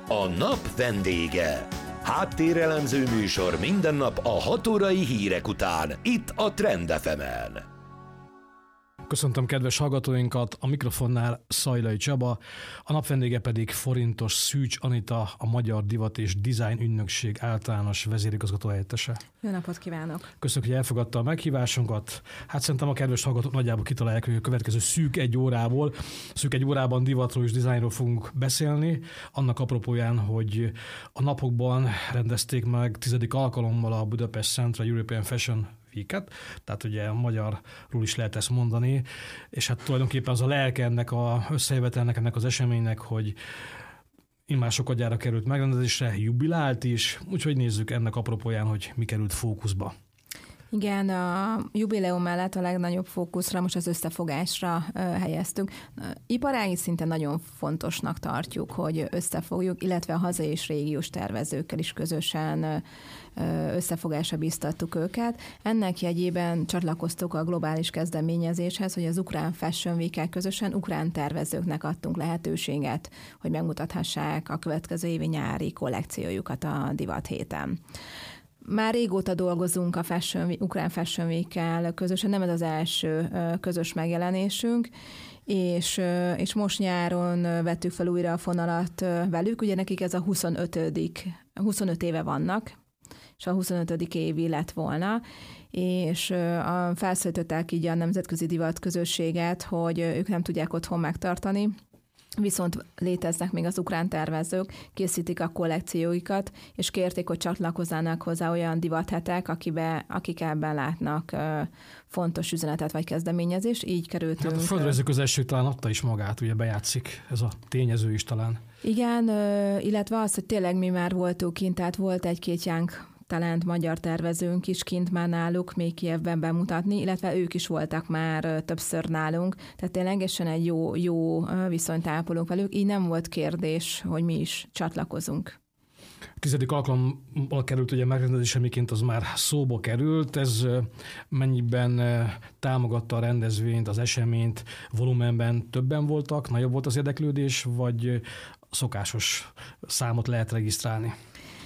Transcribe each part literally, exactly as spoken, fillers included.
A nap vendége. Háttérelemző műsor minden nap a hat órai hírek után, itt a Trend ef emen. Köszöntöm kedves hallgatóinkat, a mikrofonnál Szajlai Csaba, a nap vendége pedig Forintos Szűcs Anita, a Magyar Divat és Design Ügynökség általános vezérigazgató helyettese. Jó napot kívánok! Köszönjük, hogy elfogadta a meghívásunkat. Hát szerintem a kedves hallgatók nagyjából kitalálják, hogy a következő szűk egy órából, szűk egy órában divatról és dizájnról fogunk beszélni. Annak apropóján, hogy a napokban rendezték meg tizedik alkalommal a Budapest Central European Fashion Week-et, tehát ugye magyarul is lehet ezt mondani, és hát tulajdonképpen az a lelke ennek a összejövetelnek, ennek az eseménynek, hogy immár sokadjára került megrendezésre, jubilált is, úgyhogy nézzük ennek apropóján, hogy mi került fókuszba. Igen, a jubileum mellett a legnagyobb fókuszra most az összefogásra helyeztünk. Iparági szinten nagyon fontosnak tartjuk, hogy összefogjuk, illetve a hazai és régiós tervezőkkel is közösen összefogásra bíztattuk őket. Ennek jegyében csatlakoztuk a globális kezdeményezéshez, hogy az Ukrán Fashion Week-kel közösen ukrán tervezőknek adtunk lehetőséget, hogy megmutathassák a következő évi nyári kollekciójukat a divat héten. Már régóta dolgozunk a Fashion, Ukrán Fashion Week-kel közösen, nem ez az első közös megjelenésünk, és, és most nyáron vettük fel újra a fonalat velük, ugye nekik ez a huszonötödik huszonöt éve vannak, és a huszonötödik évi lett volna, és a, felszólították így a nemzetközi divat közösséget, hogy ők nem tudják otthon megtartani, viszont léteznek még az ukrán tervezők, készítik a kollekcióikat, és kérték, hogy csatlakozzanak hozzá olyan divathetek, akibe, akik ebben látnak uh, fontos üzenetet vagy kezdeményezést, így kerültünk. Hát a földrajzi közelség talán adta is magát, ugye bejátszik ez a tényező is talán. Igen, uh, illetve az, hogy tényleg mi már voltunk kint, tehát volt egy-két young talent magyar tervezőnk is kint már náluk, még Kijevben bemutatni, illetve ők is voltak már többször nálunk, tehát ténylegesen egy jó, jó viszonyt ápolunk velük, így nem volt kérdés, hogy mi is csatlakozunk. A tizedik alkalommal került ugye megrendezésre, miként az már szóba került, ez mennyiben támogatta a rendezvényt, az eseményt, volumenben többen voltak, nagyobb volt az érdeklődés, vagy szokásos számot lehet regisztrálni?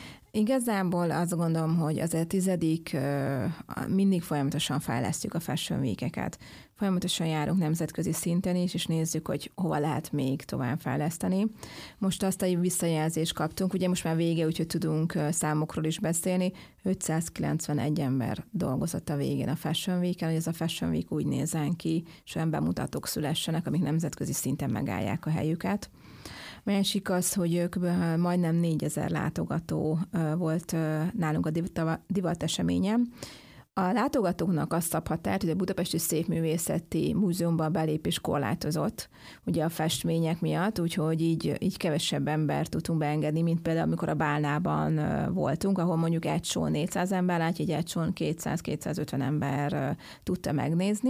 Igazából azt gondolom, hogy azért tizedik mindig folyamatosan fejlesztjük a Fashion Week-eket. Folyamatosan járunk nemzetközi szinten is, és nézzük, hogy hova lehet még tovább fejleszteni. Most azt a visszajelzést kaptunk, ugye most már vége, úgyhogy tudunk számokról is beszélni. ötszázkilencvenegy ember dolgozott a végén a Fashion Week-en, hogy ez a Fashion Week úgy nézzen ki, és olyan bemutatók szülessenek, amik nemzetközi szinten megállják a helyüket. Másik az, hogy kb. Majdnem négyezer látogató volt nálunk a divat eseményen. A látogatóknak azt szabhat át, hogy a Budapesti Szépművészeti Múzeumban belépés korlátozott, ugye a festmények miatt, úgyhogy így, így kevesebb embert tudtunk beengedni, mint például amikor a Bálnában voltunk, ahol mondjuk egy són négyszáz ember látja, egy egy són kétszáz-kétszázötven ember tudta megnézni.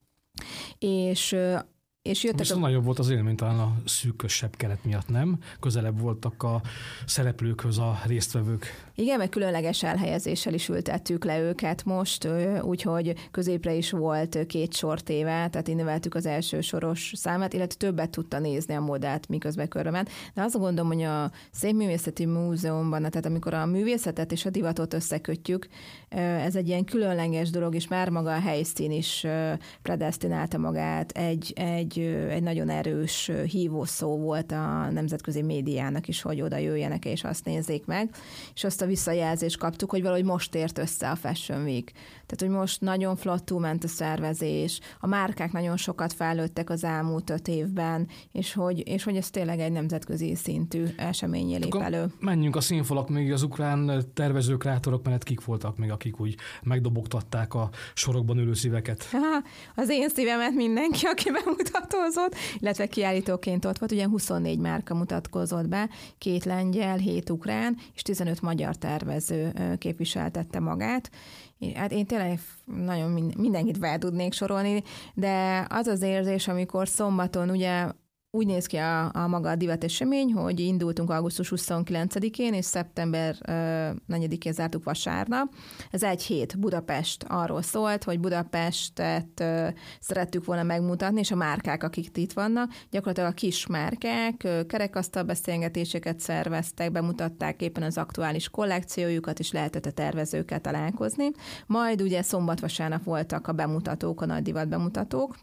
És És jöttek Viszont a... nagyobb volt az élmény talán a szűkösebb keret miatt, nem? Közelebb voltak a szereplőkhöz a résztvevők. Igen, meg különleges elhelyezéssel is ültettük le őket most, úgyhogy középre is volt két sor téve, tehát így növeltük az első soros számát, illetve többet tudta nézni a modellt, miközben körbe ment. De azt gondolom, hogy a Szépművészeti Múzeumban, tehát amikor a művészetet és a divatot összekötjük, ez egy ilyen különleges dolog, és már maga a helyszín is predesztinálta magát egy, egy egy nagyon erős hívószó volt a nemzetközi médiának is, hogy oda jöjjenek és azt nézzék meg, és azt a visszajelzést kaptuk, hogy valahogy most ért össze a Fashion Week. Tehát, hogy most nagyon flottul ment a szervezés, a márkák nagyon sokat fejlődtek az elmúlt öt évben, és hogy, és hogy ez tényleg egy nemzetközi szintű eseményé lép elő. Menjünk a színfalak, még az ukrán tervezők, rátorok mellett kik voltak még, akik úgy megdobogtatták a sorokban ülő szíveket? Ha, az én szívemet mindenki, aki bemutat mutatkozott, illetve kiállítóként ott volt, ugye huszonnégy márka mutatkozott be, két lengyel, hét ukrán, és tizenöt magyar tervező képviseltette magát. Hát én tényleg nagyon mindenkit fel tudnék sorolni, de az az érzés, amikor szombaton ugye úgy néz ki a, a maga a divat esemény, hogy indultunk augusztus huszonkilencedikén, és szeptember negyedikén zártuk vasárnap. Ez egy hét. Budapest arról szólt, hogy Budapestet szerettük volna megmutatni, és a márkák, akik itt vannak, gyakorlatilag a kis márkák kerekasztal beszélgetéseket szerveztek, bemutatták éppen az aktuális kollekciójukat, és lehetett a tervezőkkel találkozni. Majd ugye szombat-vasárnap voltak a bemutatók, a nagy divat bemutatók,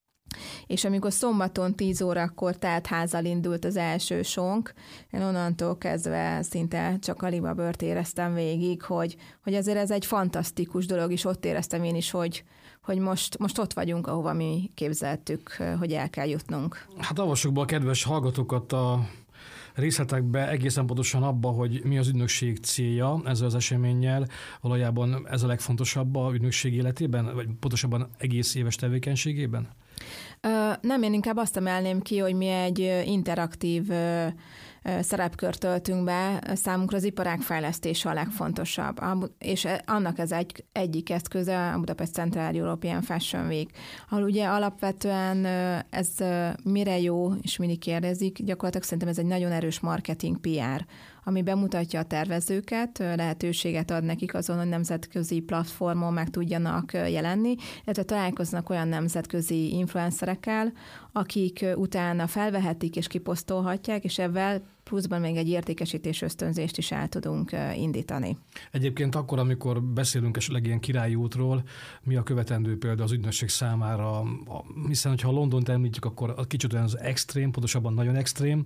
és amikor szombaton tíz órakor telt házzal indult az első sonk, én onnantól kezdve szinte csak a libabört éreztem végig, hogy, hogy azért ez egy fantasztikus dolog, és ott éreztem én is, hogy, hogy most, most ott vagyunk, ahova mi képzeltük, hogy el kell jutnunk. Hát avassuk be a kedves hallgatókat a részletekbe, egészen pontosan abba, hogy mi az ügynökség célja ezzel az eseménnyel. Valójában ez a legfontosabb a ügynökség életében, vagy pontosabban egész éves tevékenységében? Nem, én inkább azt emelném ki, hogy mi egy interaktív szerepkört töltünk be, számunkra az iparág fejlesztése a legfontosabb, és annak ez egy, egyik eszköze a Budapest Central European Fashion Week, ahol ugye alapvetően ez mire jó, és mindig kérdezik, gyakorlatilag szerintem ez egy nagyon erős marketing pé er, ami bemutatja a tervezőket, lehetőséget ad nekik azon, hogy nemzetközi platformon meg tudjanak jelenni, illetve találkoznak olyan nemzetközi influencerekkel, akik utána felvehetik és kiposztolhatják, és ebben pluszban még egy értékesítés ösztönzést is el tudunk indítani. Egyébként akkor, amikor beszélünk esetleg ilyen királyi útról, mi a követendő példa az ügynökség számára? Hiszen, hogyha Londont említjük, akkor kicsit olyan az extrém, pontosabban nagyon extrém.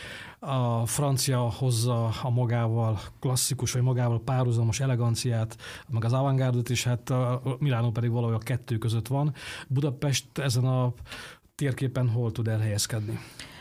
A francia hozza a magával klasszikus, vagy magával párhuzamos eleganciát, meg az avantgárdot, és hát a Milánó pedig valahol a kettő között van. Budapest ezen a térképen hol tud elhelyezkedni?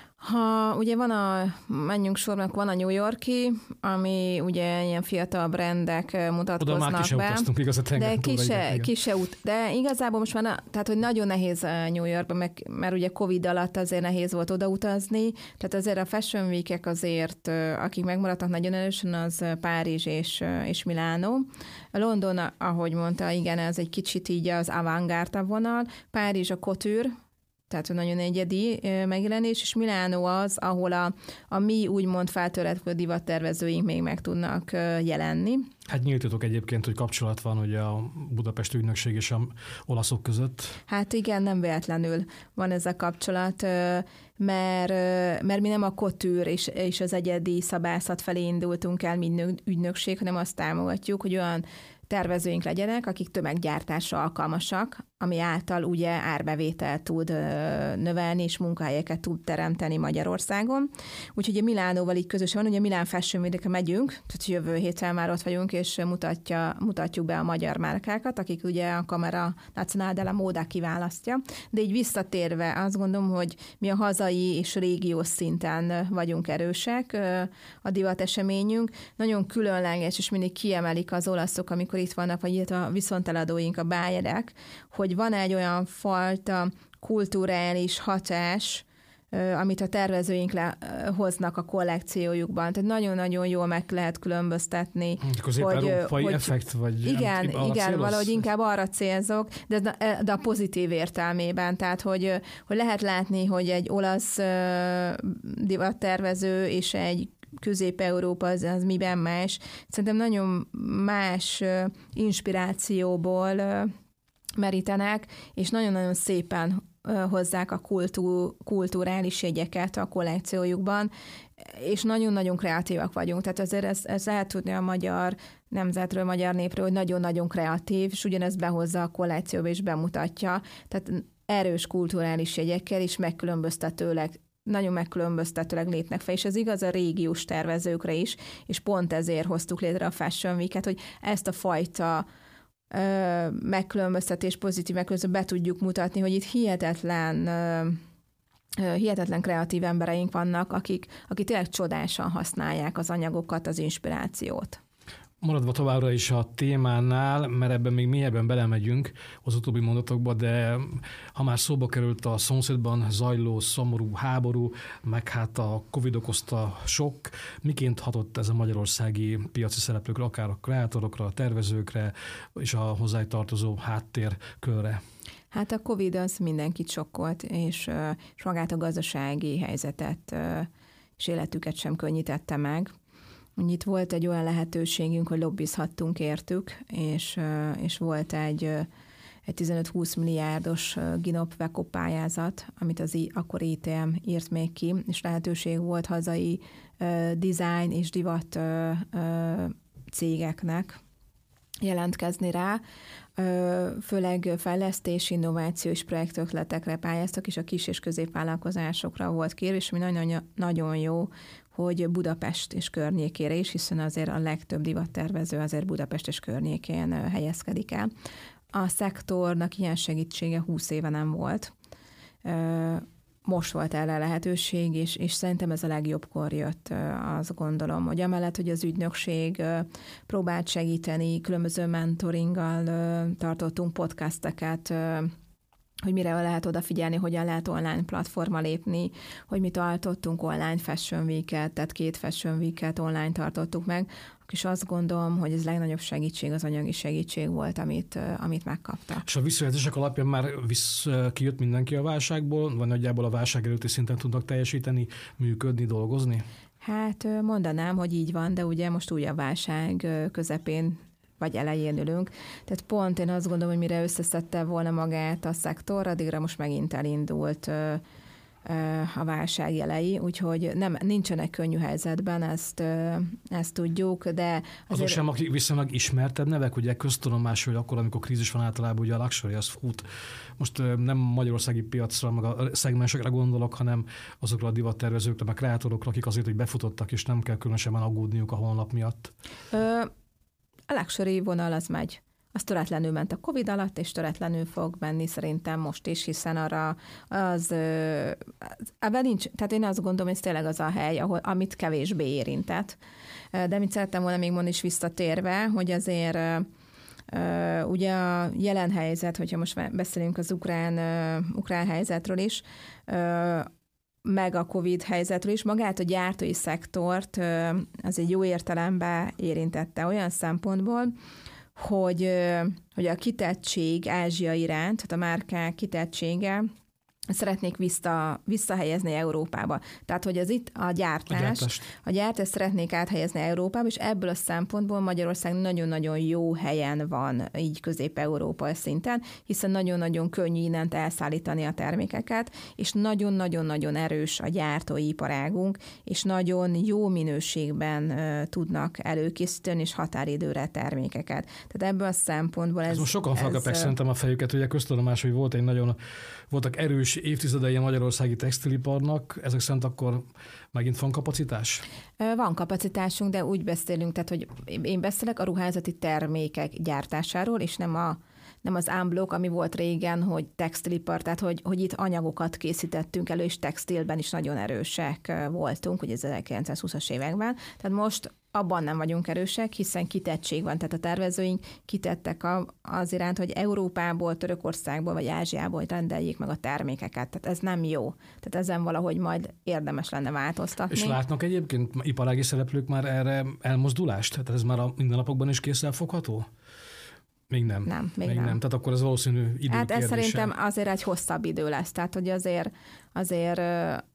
Ha ugye van a, menjünk sornak, van a New York-i, ami ugye ilyen fiatal brandek mutatkoznak be. Oda már ki se utaztunk, igaz, a de ki se, ki se ut, de igazából most már, tehát hogy nagyon nehéz New Yorkban, mert, mert ugye Covid alatt azért nehéz volt odautazni, tehát azért a Fashion Week-ek azért, akik megmaradtak nagyon erősen, az Párizs és, és Milánó. London, ahogy mondta, igen, ez egy kicsit így az avantgárda vonal, Párizs a couture, tehát nagyon egyedi megjelenés, és Milánó az, ahol a, a mi úgymond feltörekvő divattervezőink még meg tudnak jelenni. Hát nyíltatok egyébként, hogy kapcsolat van ugye a Budapest ügynökség és a olaszok között. Hát igen, nem véletlenül van ez a kapcsolat, mert, mert mi nem a couture és, és az egyedi szabászat felé indultunk el, mint ügynökség, hanem azt támogatjuk, hogy olyan tervezőink legyenek, akik tömeggyártásra alkalmasak, ami által ugye árbevételt tud növelni, és munkahelyeket tud teremteni Magyarországon. Úgyhogy a Milánóval így közösen van, ugye Milán Fashion Week-re megyünk, tehát jövő héten már ott vagyunk, és mutatja, mutatjuk be a magyar márkákat, akik ugye a Camera Nazionale della Moda kiválasztja. De így visszatérve azt gondolom, hogy mi a hazai és régiós szinten vagyunk erősek, a divat eseményünk. Nagyon különleges, és mindig kiemelik az olaszok, amikor itt vannak, vagy itt a viszonteladóink, a bájerek, hogy van egy olyan fajta kulturális hatás, amit a tervezőink le, hoznak a kollekciójukban. Tehát nagyon-nagyon jól meg lehet különböztetni. Közép hogy, európai hogy, effekt, vagy igen, nem, igen, céloz? Valahogy inkább arra célzok, de, de a pozitív értelmében. Tehát, hogy, hogy lehet látni, hogy egy olasz divattervező és egy Közép-Európa az, az miben más. Szerintem nagyon más inspirációból merítenek, és nagyon-nagyon szépen hozzák a kultú, kulturális jegyeket a kollekciójukban, és nagyon-nagyon kreatívak vagyunk. Tehát azért ez, ez lehet tudni a magyar nemzetről, magyar népről, hogy nagyon-nagyon kreatív, és ugyanezt behozza a kollekcióba és bemutatja. Tehát erős kulturális jegyekkel is megkülönböztetőleg nagyon megkülönböztetőleg lépnek fel, és ez igaz a régiós tervezőkre is, és pont ezért hoztuk létre a Fashion Week-et, hogy ezt a fajta ö, megkülönböztetés, pozitív megkülönböztetés be tudjuk mutatni, hogy itt hihetetlen ö, hihetetlen kreatív embereink vannak, akik, akik tényleg csodásan használják az anyagokat, az inspirációt. Maradva továbbra is a témánál, mert ebben még mélyebben belemegyünk az utóbbi mondatokba, de ha már szóba került a szomszédban zajló szomorú háború, meg hát a Covid okozta sok, miként hatott ez a magyarországi piaci szereplőkre, akár a kreátorokra, a tervezőkre és a hozzá tartozó háttérkörre? Hát a Covid az mindenkit sokkolt, és, és magát a gazdasági helyzetet és életüket sem könnyítette meg. Itt volt egy olyan lehetőségünk, hogy lobbizhattunk értük, és, és volt egy, egy tizenöt-húsz milliárdos Ginop-Veko pályázat, amit az akkor i té em írt még ki, és lehetőség volt hazai uh, design és divat uh, uh, cégeknek jelentkezni rá. Uh, főleg fejlesztési, innovációs projektökletekre pályáztak, és a kis- és középvállalkozásokra volt kérés, ami nagyon, nagyon jó, hogy Budapest és környékére is, hiszen azért a legtöbb divattervező azért Budapest és környékén helyezkedik el. A szektornak ilyen segítsége húsz éve nem volt. Most volt erre lehetőség, és, és szerintem ez a legjobbkor jött, azt gondolom, hogy amellett, hogy az ügynökség próbált segíteni, különböző mentoringgal tartottunk podcasteket, hogy mire lehet odafigyelni, hogyan lehet online platforma lépni, hogy mi tartottunk online Fashion Week-et, tehát két Fashion Week-et online tartottuk meg, és azt gondolom, hogy ez legnagyobb segítség, az anyagi segítség volt, amit, amit megkaptak. És a visszajelzések alapján már visz, kijött mindenki a válságból, vagy nagyjából a válság előtti szinten tudnak teljesíteni, működni, dolgozni? Hát mondanám, hogy így van, de ugye most új a válság közepén vagy elején ülünk. Tehát pont én azt gondolom, hogy mire összeszedte volna magát a szektor, addigra most megint elindult ö, ö, a válság jelei, úgyhogy nem, nincsenek könnyű helyzetben, ezt, ö, ezt tudjuk, de azért... Azok sem, akik viszonylag ismertebb nevek, ugye köztudomás, hogy akkor, amikor krízis van, általában ugye a luxury az fut. Most ö, nem magyarországi piacra, meg a szegmensekre gondolok, hanem azokra a divattervezőkre, meg kreátorokra, akik azért, hogy befutottak, és nem kell különösebben aggódniuk a honlap miatt. Ö, A luxury vonal az megy. Az töretlenül ment a Covid alatt, és töretlenül fog menni szerintem most is, hiszen arra az, ebben nincs, tehát én azt gondolom, hogy ez tényleg az a hely, ahol, amit kevésbé érintett. De mit szerettem volna még mondani is visszatérve, hogy azért ugye a jelen helyzet, hogyha most beszélünk az ukrán, ukrán helyzetről is, meg a Covid helyzetről is, magát a gyártói szektort az egy jó értelemben érintette olyan szempontból, hogy, hogy a kitettség Ázsia iránt, tehát a márkák kitettsége szeretnék vissza, visszahelyezni Európába. Tehát, hogy az itt a gyártást, a gyártást. a gyártást szeretnék áthelyezni Európába, és ebből a szempontból Magyarország nagyon-nagyon jó helyen van, így Közép-Európa szinten, hiszen nagyon-nagyon könnyű innent elszállítani a termékeket, és nagyon-nagyon-nagyon erős a gyártói iparágunk, és nagyon jó minőségben uh, tudnak előkészíteni, és határidőre termékeket. Tehát ebből a szempontból ez... ez most sokan felkapják szerintem a fejüket, ugye köztudomás, hogy volt egy nagyon, voltak erős évtizedei a magyarországi textiliparnak, ezek szerint akkor megint van kapacitás? Van kapacitásunk, de úgy beszélünk, tehát hogy én beszélek a ruházati termékek gyártásáról, és nem a nem az unblock, ami volt régen, hogy textilipar, tehát hogy, hogy itt anyagokat készítettünk elő, és textilben is nagyon erősek voltunk, ugye az ezerkilencszázhúszas években. Tehát most abban nem vagyunk erősek, hiszen kitettség van, tehát a tervezőink kitettek az iránt, hogy Európából, Törökországból vagy Ázsiából rendeljék meg a termékeket. Tehát ez nem jó. Tehát ezen valahogy majd érdemes lenne változtatni. És látnak egyébként iparági szereplők már erre elmozdulást? Tehát ez már a mindennapokban is kézzelfogható? Még nem. Nem, még, még nem. nem. Tehát akkor ez valószínű idő Hát ez kérdése. szerintem azért egy hosszabb idő lesz. Tehát, hogy azért, azért,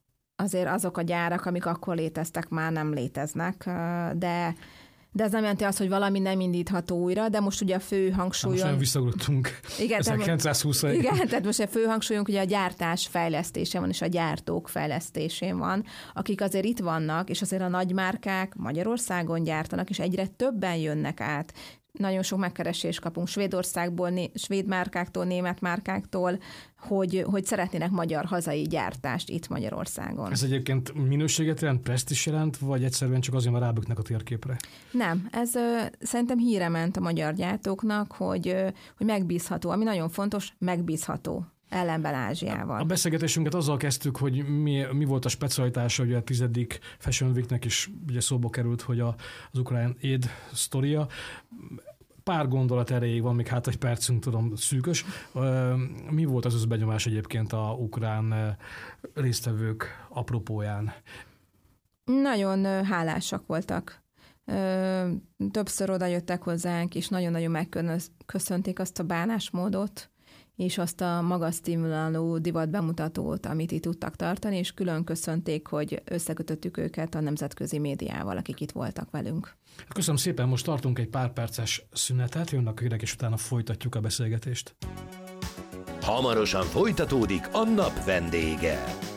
azért azok a gyárak, amik akkor léteztek, már nem léteznek, de de ez nem jelenti azt, hogy valami nem indítható újra, de most ugye a fő hangsúlyunk... Most nem visszagrottunk ezerkilencszázhúszig. Igen, tehát most a fő hangsúlyunk ugye a gyártás fejlesztése van, és a gyártók fejlesztésén van, akik azért itt vannak, és azért a nagymárkák Magyarországon gyártanak, és egyre többen jönnek át. Nagyon sok megkeresést kapunk Svédországból, né- svéd márkáktól, német márkáktól, hogy, hogy szeretnének magyar hazai gyártást itt Magyarországon. Ez egyébként minőséget jelent, presztízs jelent, vagy egyszerűen csak azért, mert ráböknek a térképre? Nem, ez ö, szerintem híre ment a magyar gyártóknak, hogy, ö, hogy megbízható, ami nagyon fontos, megbízható ellenben Ázsiával. A beszélgetésünket azzal kezdtük, hogy mi, mi volt a specialitása, ugye a tizedik Fashion Weeknek is ugye szóba került, hogy a, az ukrán éd sztoria. Pár gondolat erejéig van, még hát egy percünk, tudom, szűkös. Mi volt az összbenyomás egyébként a ukrán résztvevők apropóján? Nagyon hálásak voltak. Többször oda jöttek hozzánk, és nagyon-nagyon megköszönték azt a bánásmódot, és azt a magas stimuláló divat bemutatót, amit itt tudtak tartani, és külön köszönték, hogy összekötöttük őket a nemzetközi médiával, akik itt voltak velünk. Köszönöm szépen, most tartunk egy pár perces szünetet, jönnek a hírek, és utána folytatjuk a beszélgetést. Hamarosan folytatódik a nap vendége.